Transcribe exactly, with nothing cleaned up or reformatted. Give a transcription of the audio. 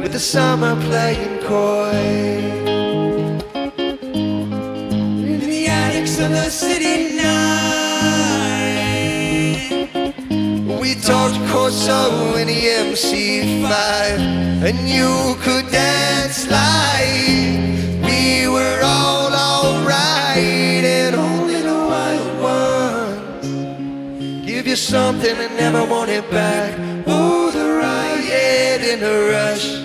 with the summer playing coy. In the attics of the city night, we talked Corso in the M C five, and you could dance like we were all alright. And only the wild ones give you something and never want it back. Oh, the riot and the rush,